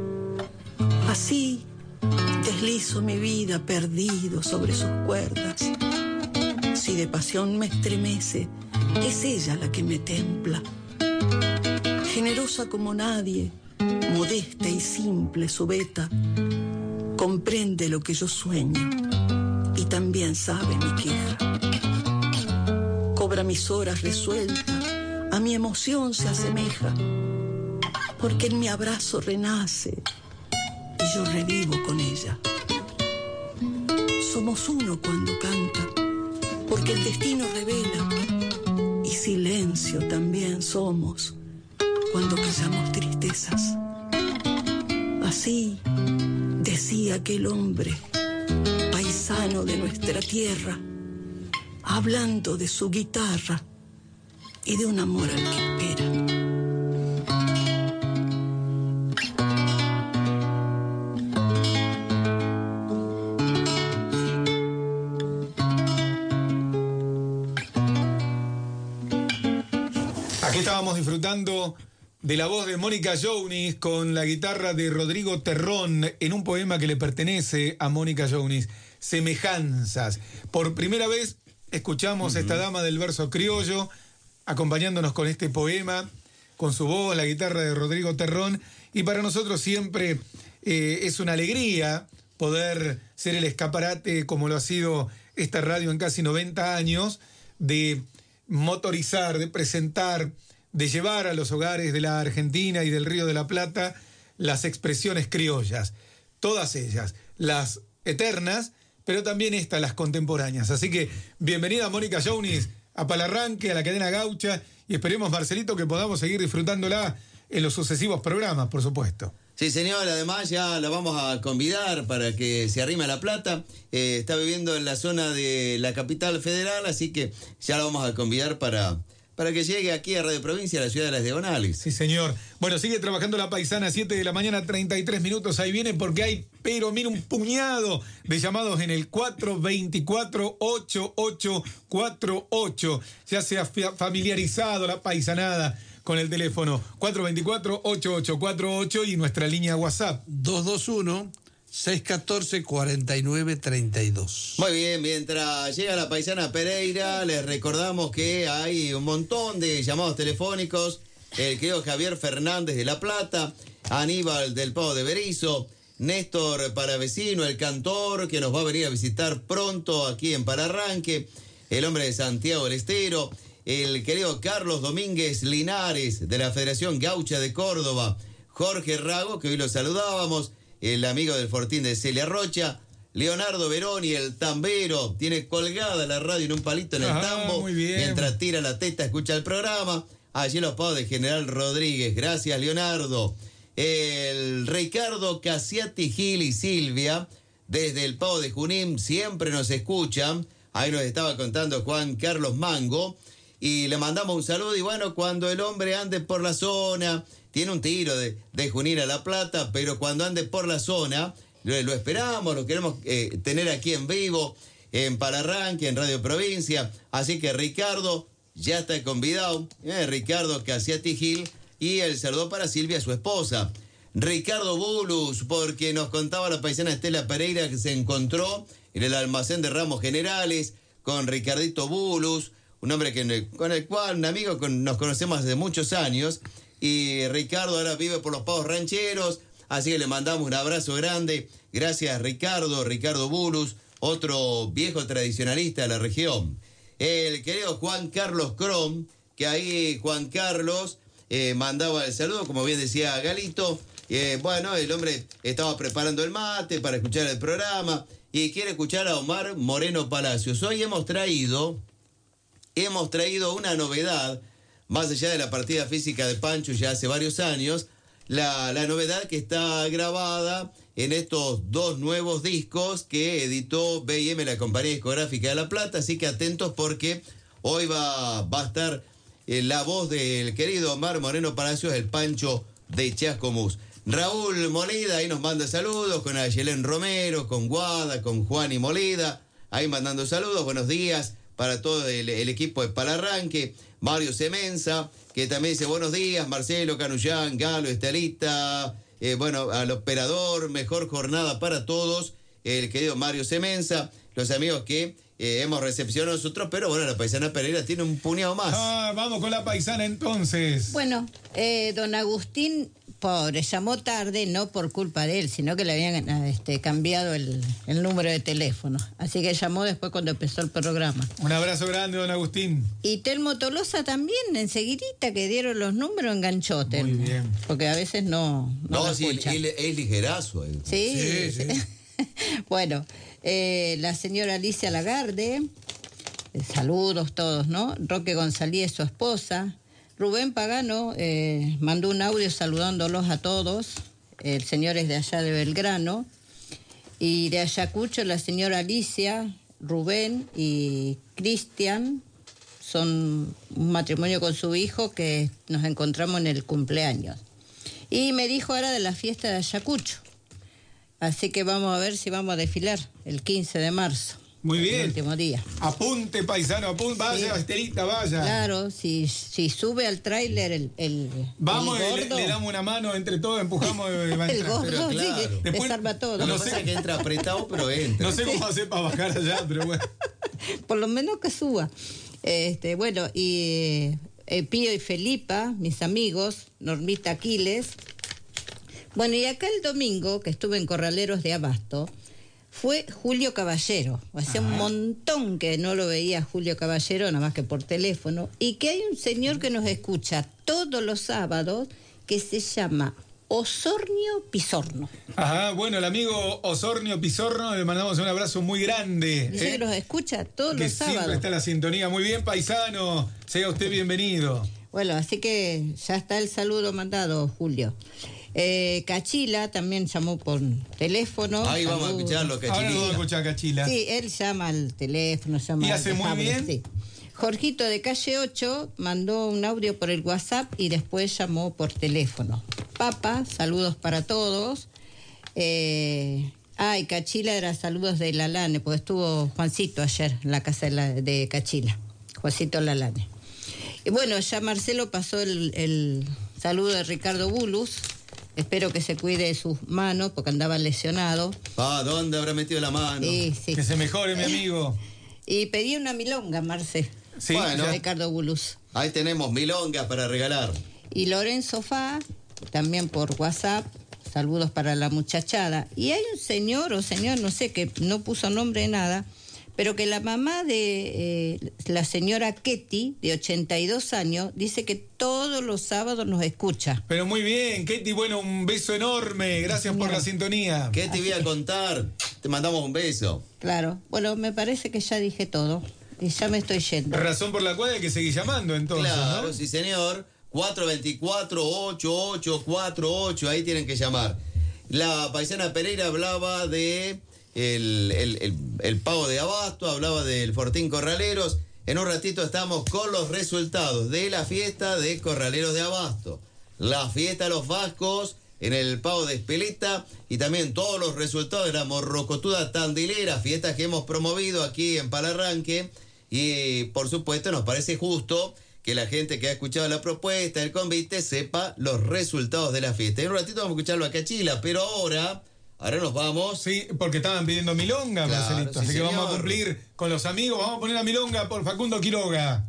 Así deslizo mi vida perdido sobre sus cuerdas. Si de pasión me estremece, es ella la que me templa. Generosa como nadie, modesta y simple su beta, comprende lo que yo sueño y también sabe mi queja. Cobra mis horas resuelta, a mi emoción se asemeja, porque en mi abrazo renace y yo revivo con ella. Somos uno cuando canta, porque el destino revela, y silencio también somos cuando callamos tristezas. Así decía aquel hombre, paisano de nuestra tierra, hablando de su guitarra y de un amor al que espera. Aquí estábamos disfrutando de la voz de Mónica Jounis con la guitarra de Rodrigo Terrón en un poema que le pertenece a Mónica Jounis, Semejanzas. Por primera vez escuchamos a esta dama del verso criollo acompañándonos con este poema, con su voz, la guitarra de Rodrigo Terrón, y para nosotros siempre es una alegría poder ser el escaparate, como lo ha sido esta radio en casi 90 años, de motorizar, de presentar, de llevar a los hogares de la Argentina y del Río de la Plata las expresiones criollas, todas ellas, las eternas, pero también estas, las contemporáneas. Así que bienvenida Mónica Jounis a Palarranque, a la cadena Gaucha, y esperemos, Marcelito, que podamos seguir disfrutándola en los sucesivos programas, por supuesto. Sí, señor, además ya la vamos a convidar para que se arrime a La Plata. Está viviendo en la zona de la capital federal, así que ya la vamos a convidar para que llegue aquí a Radio Provincia, a la ciudad de las Diagonales. Sí, señor. Bueno, sigue trabajando la paisana, 7 de la mañana, 33 minutos. Ahí viene porque hay, pero mira, un puñado de llamados en el 424-8848. Ya se ha familiarizado la paisanada con el teléfono 424-8848 y nuestra línea WhatsApp 221-614-4932. Muy bien, mientras llega la paisana Pereira, les recordamos que hay un montón de llamados telefónicos. El querido Javier Fernández de La Plata, Aníbal del Pavo de Berizo, Néstor Paravecino, el cantor, que nos va a venir a visitar pronto aquí en Palarranque, el hombre de Santiago del Estero, el querido Carlos Domínguez Linares de la Federación Gaucha de Córdoba, Jorge Rago, que hoy lo saludábamos, el amigo del Fortín de Celia Rocha, Leonardo Veroni, el tambero, tiene colgada la radio en un palito en el tambo, muy bien. Mientras tira la teta escucha el programa. Allí los pagos de General Rodríguez, gracias Leonardo. El Ricardo Casiati Gil y Silvia, desde el Pavo de Junín, siempre nos escuchan. Ahí nos estaba contando Juan Carlos Mango. y le mandamos un saludo. Y bueno, cuando el hombre ande por la zona, tiene un tiro de Junín a La Plata, pero cuando ande por la zona, lo esperamos, lo queremos tener aquí en vivo, en Palarranque, en Radio Provincia. Así que Ricardo ya está convidado, Ricardo Casiati Gil, y el saludo para Silvia, su esposa. Ricardo Bulus, porque nos contaba la paisana Estela Pereira que se encontró en el almacén de Ramos Generales con Ricardito Bulus, un hombre con el cual, un amigo, nos conocemos hace muchos años, y Ricardo ahora vive por los Pavos Rancheros, así que le mandamos un abrazo grande. Gracias, Ricardo Bulus, otro viejo tradicionalista de la región. El querido Juan Carlos Crom, que ahí Juan Carlos mandaba el saludo, como bien decía Galito. Bueno, el hombre estaba preparando el mate para escuchar el programa y quiere escuchar a Omar Moreno Palacios. Hoy hemos traído una novedad, más allá de la partida física de Pancho ya hace varios años, la novedad que está grabada en estos 2 nuevos discos que editó B&M, la compañía discográfica de La Plata, así que atentos porque hoy va a estar la voz del querido Omar Moreno Palacios, el Pancho de Chascomús. Raúl Molida ahí nos manda saludos, con Ayelén Romero, con Guada, con Juan y Molida, ahí mandando saludos, buenos días para todo el equipo de Palarranque. Mario Semenza, que también dice buenos días, Marcelo, Canullán, Galo, Estelita, bueno, al operador, mejor jornada para todos, el querido Mario Semenza, los amigos que hemos recepcionado nosotros, pero bueno, la paisana Pereira tiene un puñado más. Vamos con la paisana entonces. Bueno, don Agustín, pobre, llamó tarde, no por culpa de él, sino que le habían cambiado el número de teléfono. Así que llamó después cuando empezó el programa. Un abrazo grande, don Agustín. Y Telmo Tolosa también, enseguidita que dieron los números, enganchó Telmo. Muy bien. Porque a veces no sí, él es ligerazo. Sí. Bueno, la señora Alicia Lagarde, saludos todos, ¿no? Roque González, su esposa. Rubén Pagano mandó un audio saludándolos a todos. El señor es de allá de Belgrano. Y de Ayacucho, la señora Alicia, Rubén y Cristian. Son un matrimonio con su hijo que nos encontramos en el cumpleaños. Y me dijo ahora de la fiesta de Ayacucho. Así que vamos a ver si vamos a desfilar el 15 de marzo. Muy bien. El último día. Apunte, paisano, apunte. Vaya, Estelita, vaya. Claro, si sube al tráiler vamos, el gordo, le damos una mano entre todos, empujamos. El gordo, pero claro. sí, que desarma todo. Lo que pasa es que entra apretado, pero entra. No sé cómo hacer para bajar allá, pero bueno. Por lo menos que suba. Bueno, y Pío y Felipa, mis amigos, Normita Aquiles. Bueno, y acá el domingo, que estuve en Corraleros de Abasto, fue Julio Caballero. Hacía un montón que no lo veía Julio Caballero, nada más que por teléfono. Y que hay un señor que nos escucha todos los sábados que se llama Osornio Pisorno. Ajá, bueno, el amigo Osornio Pisorno, le mandamos un abrazo muy grande. Dice que nos escucha todos los sábados. Siempre está la sintonía. Muy bien, paisano. Sea usted bienvenido. Bueno, así que ya está el saludo mandado, Julio. Cachila también llamó por teléfono. Ahí vamos a escucharlo, Cachila. Ahora vamos a escuchar a Cachila. Sí, él llama al teléfono, llama. ¿Y hace muy bien? Sí. Jorgito de Calle 8 mandó un audio por el WhatsApp y después llamó por teléfono. Papa, saludos para todos. Y Cachila era saludos de Lalane, porque estuvo Juancito ayer en la casa de Cachila. Juancito Lalane. Y bueno, ya Marcelo pasó el saludo de Ricardo Bulus. Espero que se cuide de sus manos porque andaba lesionado. ¿Dónde habrá metido la mano? Sí. Que se mejore, mi amigo. Y pedí una milonga, Marce. Sí, bueno, Ricardo Bulus. Ahí tenemos milongas para regalar. Y Lorenzo Fá, también por WhatsApp, saludos para la muchachada. Y hay un señor o señor, no sé, que no puso nombre de nada, pero que la mamá de la señora Ketty, de 82 años, dice que todos los sábados nos escucha. Pero muy bien, Ketty, bueno, un beso enorme. Gracias por la sintonía. ¿Qué te voy a contar? Te mandamos un beso. Claro. Bueno, me parece que ya dije todo. Y ya me estoy yendo. Razón por la cual hay que seguir llamando, entonces, claro, ¿no? Sí, señor. 424-8848. Ahí tienen que llamar. La paisana Pereira hablaba de el Pavo de Abasto, hablaba del Fortín Corraleros. En un ratito estamos con los resultados de la fiesta de Corraleros de Abasto, la fiesta de los Vascos en el Pavo de Espeleta y también todos los resultados de la Morrocotuda Tandilera, fiestas que hemos promovido aquí en Palarranque. Y por supuesto nos parece justo que la gente que ha escuchado la propuesta, el convite, sepa los resultados de la fiesta. En un ratito vamos a escucharlo a Cachila, pero ahora nos vamos. Sí, porque estaban pidiendo milonga, claro, Marcelito. Así que vamos a cumplir con los amigos. Vamos a poner la milonga por Facundo Quiroga.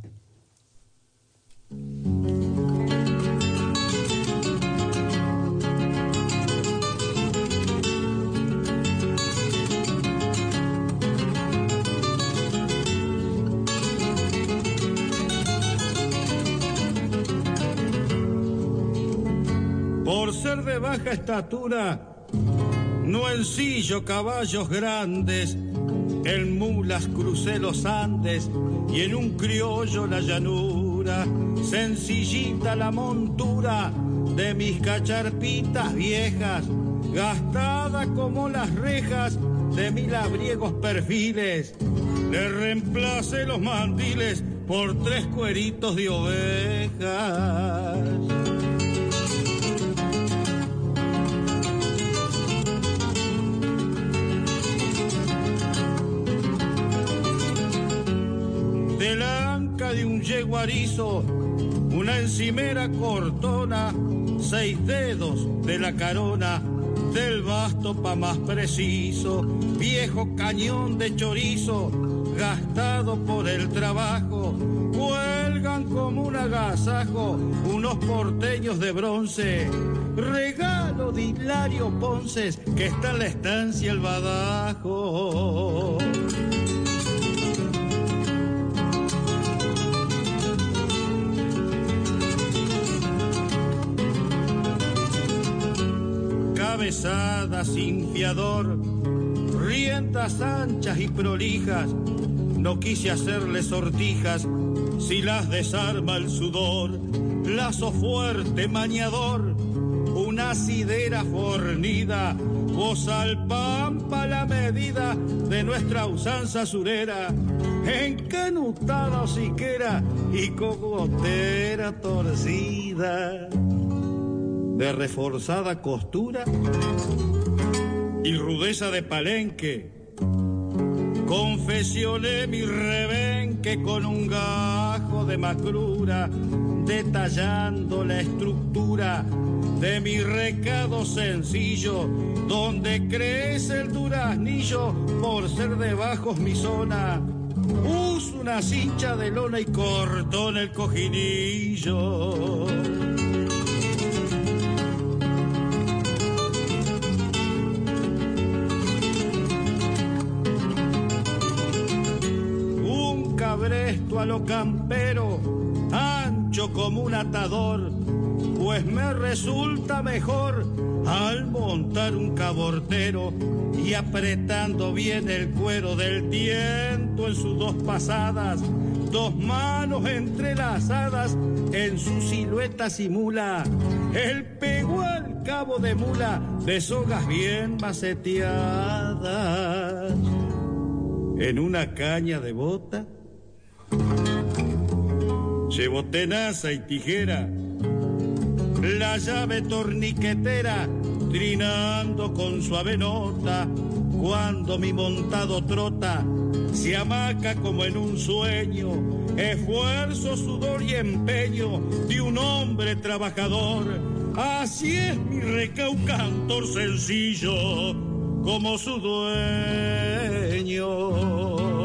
Por ser de baja estatura, no ensillo caballos grandes, en mulas crucé los Andes y en un criollo la llanura, sencillita la montura de mis cacharpitas viejas, gastada como las rejas de mis labriegos perfiles, le reemplacé los mandiles por 3 cueritos de ovejas. De la anca de un yeguarizo, una encimera cortona, 6 dedos de la carona, del basto pa' más preciso, viejo cañón de chorizo, gastado por el trabajo, cuelgan como un agasajo unos porteños de bronce, regalo de Hilario Ponces, que está en la estancia El Badajo. Cabezada sin fiador, riendas anchas y prolijas, no quise hacerle sortijas, si las desarma el sudor, lazo fuerte mañador, una asidera fornida, bozal pampa la medida de nuestra usanza surera, encanutada hociquera y cogotera torcida, de reforzada costura y rudeza de palenque, confesioné mi rebenque con un gajo de macrura, detallando la estructura de mi recado sencillo, donde crece el duraznillo por ser de bajos mi zona. Uso una cincha de lona y cortón el cojinillo. Cabresto a lo campero, ancho como un atador, pues me resulta mejor al montar un cabortero y apretando bien el cuero del tiento en sus 2 pasadas, 2 manos entrelazadas en su silueta simula el pegó al cabo de mula de sogas bien maceteadas en una caña de bota. Llevo tenaza y tijera, la llave torniquetera, trinando con suave nota, cuando mi montado trota, se amaca como en un sueño, esfuerzo, sudor y empeño de un hombre trabajador. Así es mi recaucantor sencillo, como su dueño.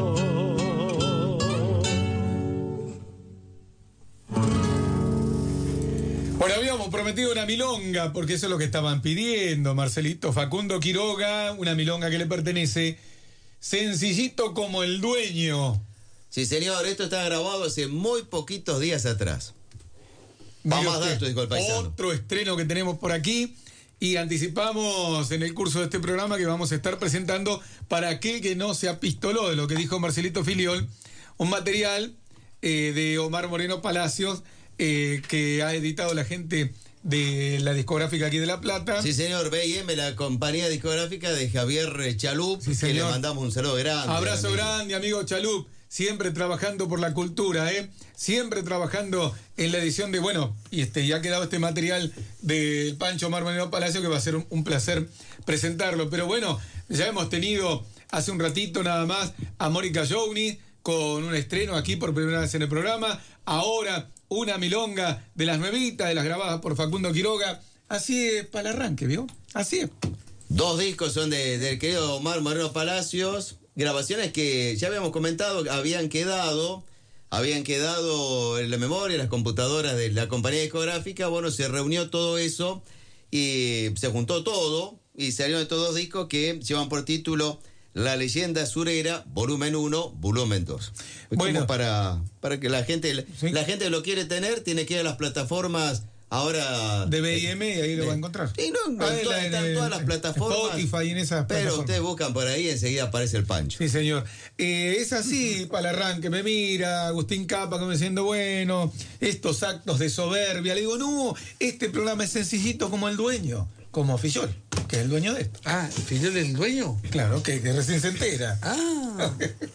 Bueno, habíamos prometido una milonga, porque eso es lo que estaban pidiendo, Marcelito. Facundo Quiroga, una milonga que le pertenece, sencillito como el dueño. Sí, señor, esto está grabado hace muy poquitos días atrás. Vamos a dar datos, dijo el paisano. Otro estreno que tenemos por aquí, y anticipamos en el curso de este programa que vamos a estar presentando, para aquel que no se apistoló de lo que dijo Marcelito Filiol, un material de Omar Moreno Palacios, que ha editado la gente de la discográfica aquí de La Plata. Sí, señor, B&M, la compañía discográfica de Javier Chalup, sí, que le mandamos un saludo grande. Abrazo grande, amigo Chalup. siempre trabajando por la cultura, siempre trabajando en la edición de, bueno, y ya ha quedado este material del Pancho Omar Moreno Palacio, que va a ser un placer presentarlo. Pero bueno, ya hemos tenido hace un ratito nada más a Mónica Jouni con un estreno aquí por primera vez en el programa. Ahora una milonga de las nuevitas, de las grabadas por Facundo Quiroga. Así es para el arranque, ¿vio? Así es. 2 discos son del querido Omar Moreno Palacios. Grabaciones que ya habíamos comentado, habían quedado en la memoria, en las computadoras de la compañía discográfica. Bueno, se reunió todo eso y se juntó todo y salieron estos 2 discos que llevan por título La Leyenda Surera, volumen 1, volumen 2. Bueno, para que la gente lo quiere tener, tiene que ir a las plataformas ahora de BIM y ahí lo va a encontrar. Sí, no, están todas las plataformas. Spotify y en esas pero ustedes buscan por ahí y enseguida aparece el Pancho. Sí, señor. Es así para el arranque. Me mira Agustín Capa como diciendo, bueno, estos actos de soberbia. Le digo, no, este programa es sencillito como el dueño, como Fillol, que es el dueño de esto. Ah, ¿Fillol es el dueño? Claro, que recién se entera. Ah.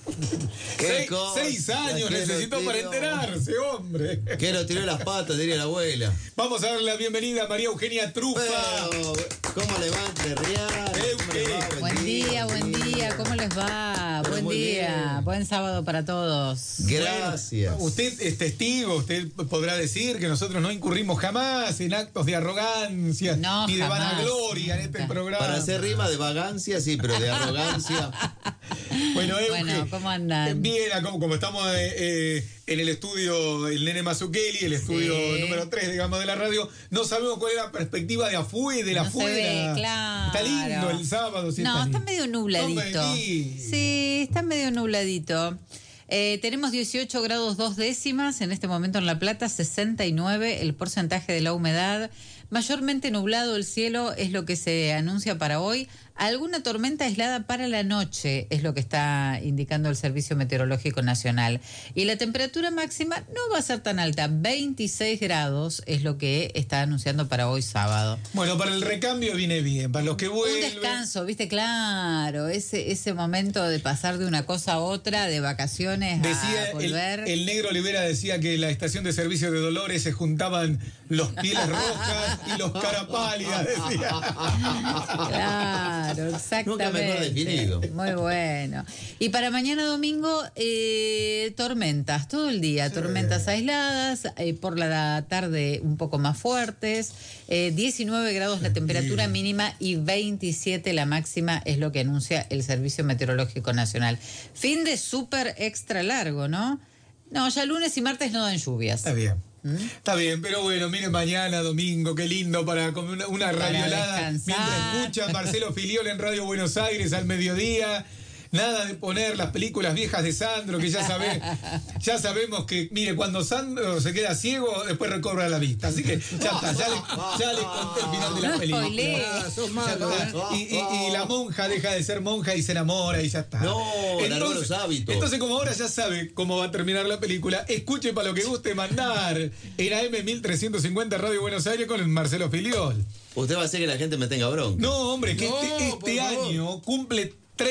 6 años necesitó para enterarse, hombre. Que lo tiró las patas, diría la abuela. Vamos a darle la bienvenida a María Eugenia Trufa. Pero, ¿cómo le va, Real? Buen día, ¿cómo les va? Pero buen día, bien. buen sábado para todos. Gracias. Bueno, usted es testigo, usted podrá decir que nosotros no incurrimos jamás en actos de arrogancia ni de vanagloria en este programa. Para hacer rima de vagancia, sí, pero de arrogancia. Bueno, ¿cómo andan? Bien, como estamos en el estudio, el Nene Mazzucchelli, el estudio número 3, digamos, de la radio, no sabemos cuál es la perspectiva de afuera, de la afuera. Se ve, claro. Está lindo el sábado. Sí, está medio nubladito. Sí, está medio nubladito. Tenemos 18 grados 2 décimas en este momento en La Plata, 69 el porcentaje de la humedad. Mayormente nublado el cielo es lo que se anuncia para hoy. Alguna tormenta aislada para la noche es lo que está indicando el Servicio Meteorológico Nacional. Y la temperatura máxima no va a ser tan alta, 26 grados es lo que está anunciando para hoy sábado. Bueno, para el recambio viene bien, para los que vuelven. Un descanso, viste, claro, ese momento de pasar de una cosa a otra, de vacaciones a volver. El negro Olivera decía que en la estación de servicio de Dolores se juntaban los pieles rojas y los cara pálidas, decía. Claro, exactamente. Nunca mejor definido. Muy bueno. Y para mañana domingo, tormentas, todo el día, tormentas aisladas, por la tarde un poco más fuertes, 19 grados la temperatura mínima y 27 la máxima es lo que anuncia el Servicio Meteorológico Nacional. Fin de súper extra largo, ¿no? No, ya lunes y martes no dan lluvias. Está bien. Está bien, pero bueno, miren, mañana, domingo, qué lindo para comer una radiolada mientras escucha Marcelo Filiol en Radio Buenos Aires al mediodía. Nada de poner las películas viejas de Sandro, que ya sabemos que, mire, cuando Sandro se queda ciego, después recobra la vista. Así que ya está, ya le conté el final de la película. Sos malo, y la monja deja de ser monja y se enamora y ya está. No, los hábitos. Entonces, como ahora ya sabe cómo va a terminar la película, escuche para lo que guste mandar en AM 1350 Radio Buenos Aires con el Marcelo Filiol. Usted va a hacer que la gente me tenga bronca. No, hombre, que este año cumple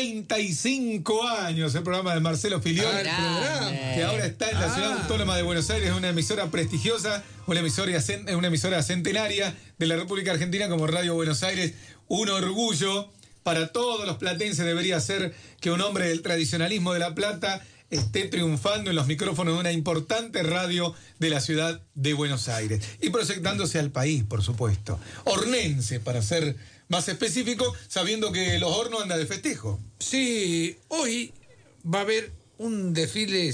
35 años el programa de Marcelo Filiol, que ahora está en la Ciudad Autónoma de Buenos Aires, una emisora prestigiosa, una emisora centenaria de la República Argentina como Radio Buenos Aires. Un orgullo para todos los platenses debería ser que un hombre del tradicionalismo de La Plata esté triunfando en los micrófonos de una importante radio de la ciudad de Buenos Aires y proyectándose al país, por supuesto. Hornense, para ser más específico, sabiendo que Los Hornos anda de festejo. Sí, hoy va a haber un desfile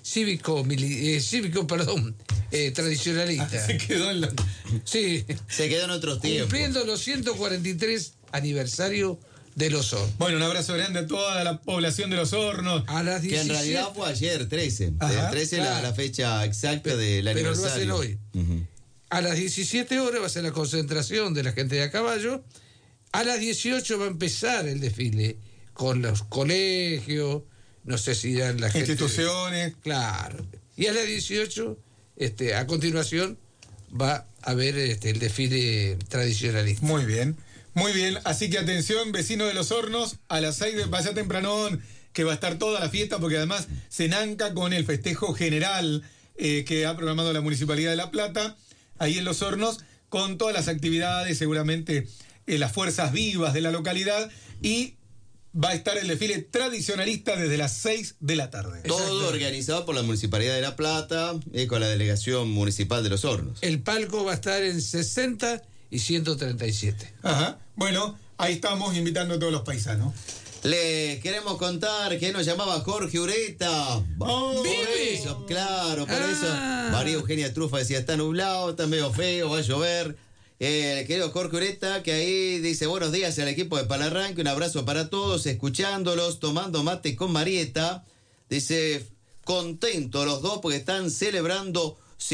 tradicionalista. Se quedó en Sí. Se quedó en otros tiempos. Cumpliendo los 143 aniversario de Los Hornos. Bueno, un abrazo grande a toda la población de Los Hornos. A las 17. Que en realidad fue ayer, 13. Ajá, el 13 claro. la fecha exacta del aniversario. Pero lo hacen hoy. A las 17 horas va a ser la concentración de la gente de a caballo. A las 18 va a empezar el desfile con los colegios, no sé si irán la gente. Instituciones. Claro. Y a las 18, a continuación, va a haber el desfile tradicionalista. Muy bien. Muy bien, así que atención, vecino de Los Hornos, a las 6 vaya tempranón, que va a estar toda la fiesta, porque además se enanca con el festejo general que ha programado la Municipalidad de La Plata, ahí en Los Hornos, con todas las actividades, seguramente las fuerzas vivas de la localidad, y va a estar el desfile tradicionalista desde las 6 de la tarde. Todo organizado por la Municipalidad de La Plata, con la Delegación Municipal de Los Hornos. El palco va a estar en 60 y 137. Ajá. Bueno, ahí estamos invitando a todos los paisanos. Les queremos contar que nos llamaba Jorge Ureta. Por eso, claro, por eso. María Eugenia Trufa decía, está nublado, está medio feo, va a llover. El querido Jorge Ureta, que ahí dice, buenos días al equipo de Palarranque, un abrazo para todos, escuchándolos, tomando mate con Marieta. Dice, contento los dos porque están celebrando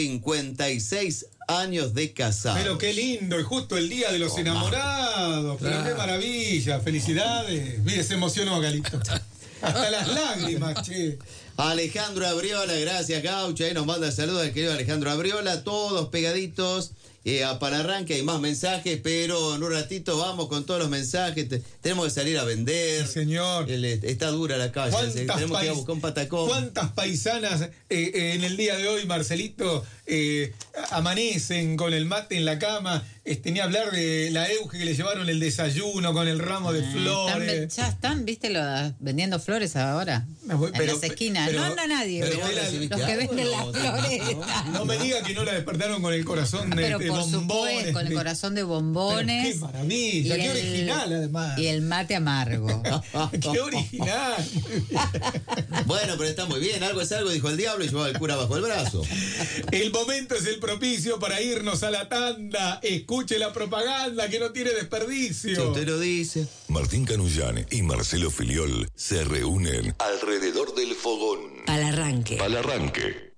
56 años de casados. Pero qué lindo, y justo el día de los enamorados. Pero qué maravilla, felicidades. Mire, se emocionó Galito. Hasta las lágrimas, che. Alejandro Abriola, gracias Gaucho, ahí nos manda saludos al querido Alejandro Abriola, todos pegaditos. A Palarranque hay más mensajes, pero en un ratito vamos con todos los mensajes. Tenemos que salir a vender. Sí, señor. Está dura la calle. Tenemos que ir a buscar un patacón. ¿Cuántas paisanas en el día de hoy, Marcelito, amanecen con el mate en la cama? Ni hablar de la Euge que le llevaron el desayuno con el ramo de flores. Ya están, viste, vendiendo flores ahora. En las esquinas. No anda nadie. Los que venden las flores. No me diga que no la despertaron con el corazón de por bombones. Supuesto, con el corazón de bombones. Pero qué maravilla, qué original además. Y el mate amargo. Qué original. Bueno, pero está muy bien. Algo es algo, dijo el diablo y llevaba el cura bajo el brazo. El momento es el propicio para irnos a la tanda. Escuche la propaganda que no tiene desperdicio. Si usted lo dice. Martín Canullán y Marcelo Filiol se reúnen alrededor del fogón. Palarranque. Palarranque.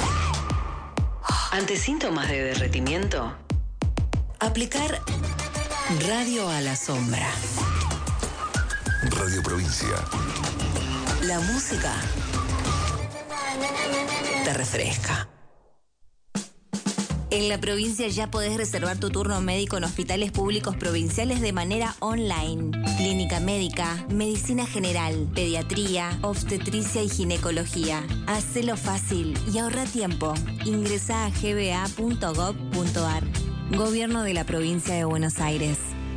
Ante síntomas de derretimiento, aplicar radio a la sombra. Radio Provincia. La música te refresca. En la provincia ya podés reservar tu turno médico en hospitales públicos provinciales de manera online. Clínica médica, medicina general, pediatría, obstetricia y ginecología. Hacelo fácil y ahorra tiempo. Ingresá a gba.gov.ar. Gobierno de la provincia de Buenos Aires.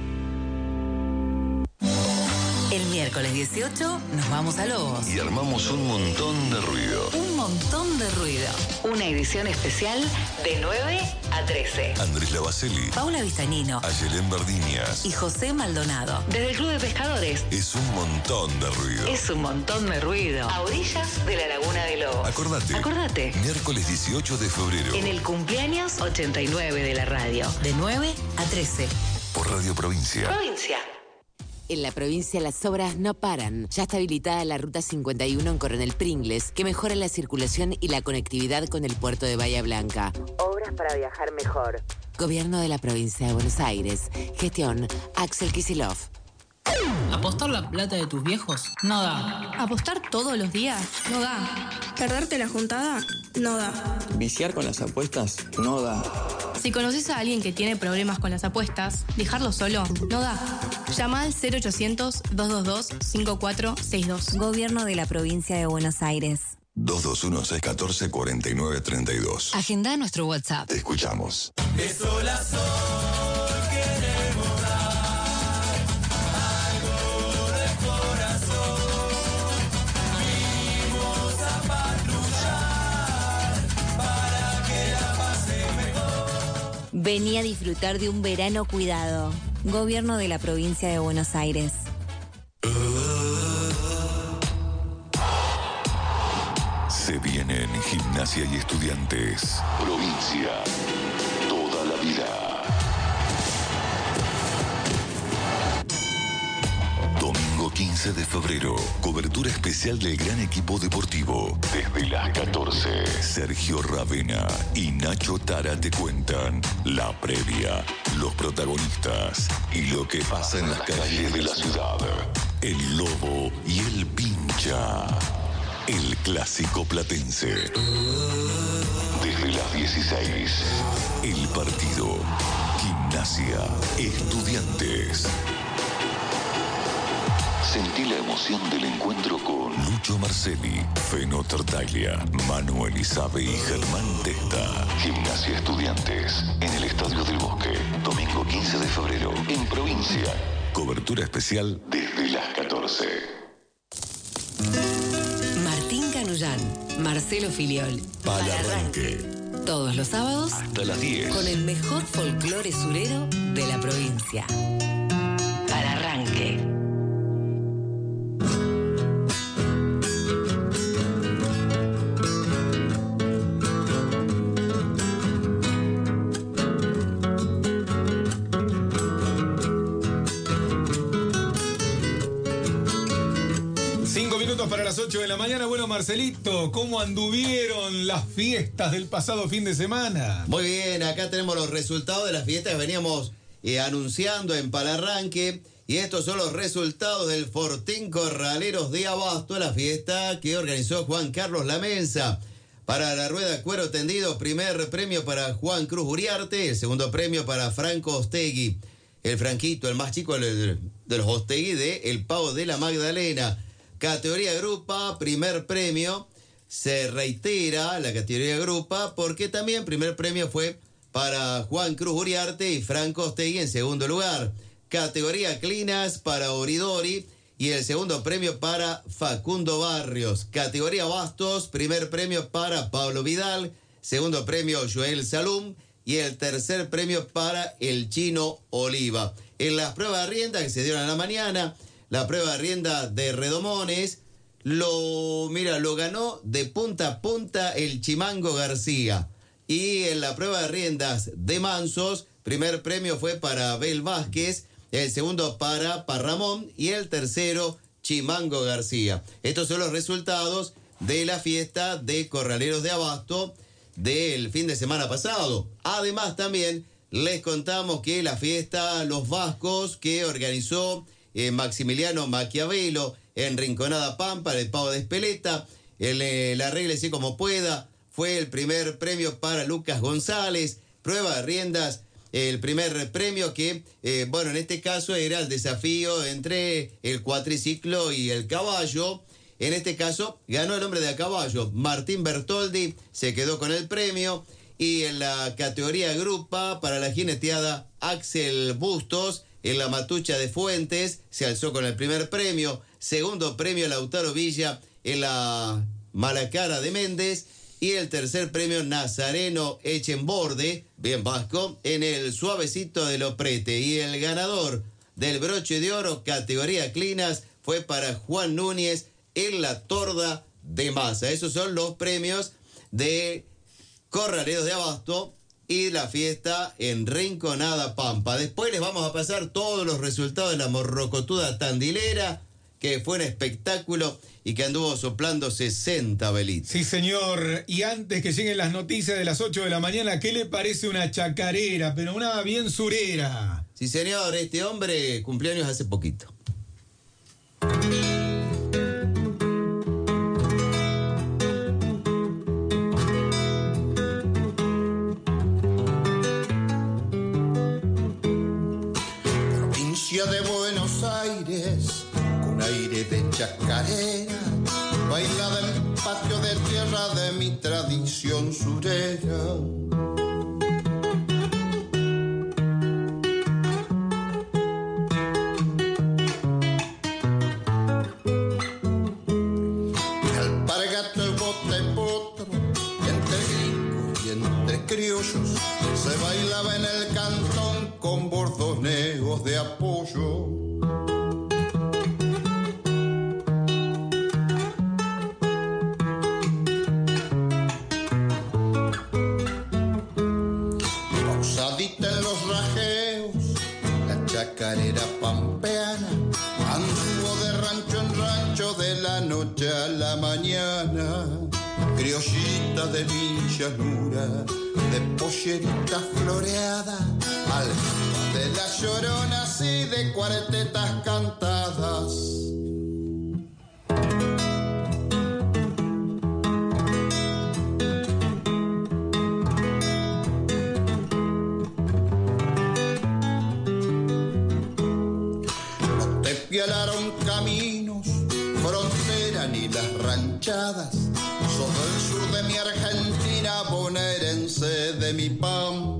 El miércoles 18 nos vamos a Lobos. Y armamos un montón de ruido. Un montón de ruido. Una edición especial de 9 a 13. Andrés Lavacelli, Paula Vistagnino, Ayelén Bardiñas y José Maldonado. Desde el Club de Pescadores. Es un montón de ruido. Es un montón de ruido. A orillas de la Laguna de Lobos. Acordate. Miércoles 18 de febrero. En el cumpleaños 89 de la radio. De 9 a 13. Por Radio Provincia. Provincia. En la provincia las obras no paran. Ya está habilitada la Ruta 51 en Coronel Pringles, que mejora la circulación y la conectividad con el puerto de Bahía Blanca. Obras para viajar mejor. Gobierno de la provincia de Buenos Aires. Gestión Axel Kicillof. ¿Apostar la plata de tus viejos? No da. ¿Apostar todos los días? No da. ¿Perderte la juntada? No da. ¿Viciar con las apuestas? No da. Si conoces a alguien que tiene problemas con las apuestas, dejarlo solo no da. Llama al 0800-222-5462. Gobierno de la provincia de Buenos Aires. 221-614-4932. Agenda nuestro WhatsApp. Te escuchamos. De sol a sol queremos dar algo de corazón. Vinimos a patrullar para que la pase mejor. Vení a disfrutar de un verano cuidado. Gobierno de la provincia de Buenos Aires. Se vienen Gimnasia y Estudiantes. Provincia. Toda la vida. Domingo 15 de febrero. Cobertura especial del gran equipo deportivo. Desde las 14. Sergio Ravena y Nacho Tara te cuentan la previa, los protagonistas y lo que pasa en las calles de la ciudad. El Lobo y el Pincha. El clásico platense. Desde las 16. El partido. Gimnasia. Estudiantes. Sentí la emoción del encuentro con Lucho Marcelli, Feno Tartaglia, Manuel Isabe y Germán Testa. Gimnasia Estudiantes, en el Estadio del Bosque, domingo 15 de febrero, en provincia. Cobertura especial desde las 14. Martín Canullán, Marcelo Filiol. Palarranque. Todos los sábados Hasta las 10. con el mejor folclore surero de la provincia. Palarranque. Para las 8 de la mañana. Bueno, Marcelito, ¿cómo anduvieron las fiestas del pasado fin de semana? Muy bien, acá tenemos los resultados de las fiestas que veníamos anunciando en Palarranque. Y estos son los resultados del Fortín Corraleros de Abasto, la fiesta que organizó Juan Carlos Lamensa. Para la rueda cuero tendido, primer premio para Juan Cruz Uriarte, el segundo premio para Franco Ostegui. El Franquito, el más chico de los Ostegui de El Pavo de la Magdalena. Categoría Grupa, primer premio, se reitera la categoría Grupa porque también primer premio fue para Juan Cruz Uriarte y Franco Ostegui en segundo lugar. Categoría Clinas para Oridori y el segundo premio para Facundo Barrios. Categoría Bastos, primer premio para Pablo Vidal, segundo premio Joel Salum y el tercer premio para el Chino Oliva. En las pruebas de rienda que se dieron a la mañana, la prueba de rienda de Redomones, lo ganó de punta a punta el Chimango García. Y en la prueba de riendas de Mansos, primer premio fue para Abel Vázquez, el segundo para Parramón y el tercero Chimango García. Estos son los resultados de la fiesta de Corraleros de Abasto del fin de semana pasado. Además también les contamos que la fiesta Los Vascos que organizó Maximiliano Maquiavelo en Rinconada Pampa, el Pavo de Espeleta, el Arréglese como pueda, fue el primer premio para Lucas González. Prueba de riendas, el primer premio que, en este caso era el desafío entre el cuatriciclo y el caballo. En este caso ganó el hombre de a caballo, Martín Bertoldi, se quedó con el premio. Y en la categoría Grupa para la jineteada, Axel Bustos, en la Matucha de Fuentes, se alzó con el primer premio. Segundo premio, Lautaro Villa, en la Malacara de Méndez. Y el tercer premio, Nazareno Echemborde, bien vasco, en el Suavecito de Loprete. Y el ganador del broche de oro, categoría Clinas, fue para Juan Núñez, en la Torda de Masa. Esos son los premios de Corraleros de Abasto y la fiesta en Rinconada Pampa. Después les vamos a pasar todos los resultados de la morrocotuda tandilera, que fue un espectáculo y que anduvo soplando 60 velitas. Sí, señor. Y antes que lleguen las noticias de las 8 de la mañana, ¿qué le parece una chacarera, pero una bien surera? Sí, señor. Este hombre cumplió años hace poquito. De Buenos Aires, con aire de chacarera, bailada en el patio de tierra de mi tradición surera. Alpargato, el bote, potro, entre gringos y entre criollos, se bailaba en el cantón con bordoneos de apoyo. Pausadita en los rajeos, la chacarera pampeana anduvo de rancho en rancho de la noche a la mañana. Criollita de mi llanura, de pollerita floreada, alma de las lloronas y de cuartetas cantadas. No te pialaron camino manchadas. Soy del sur de mi Argentina, bonaerense de mi pampa.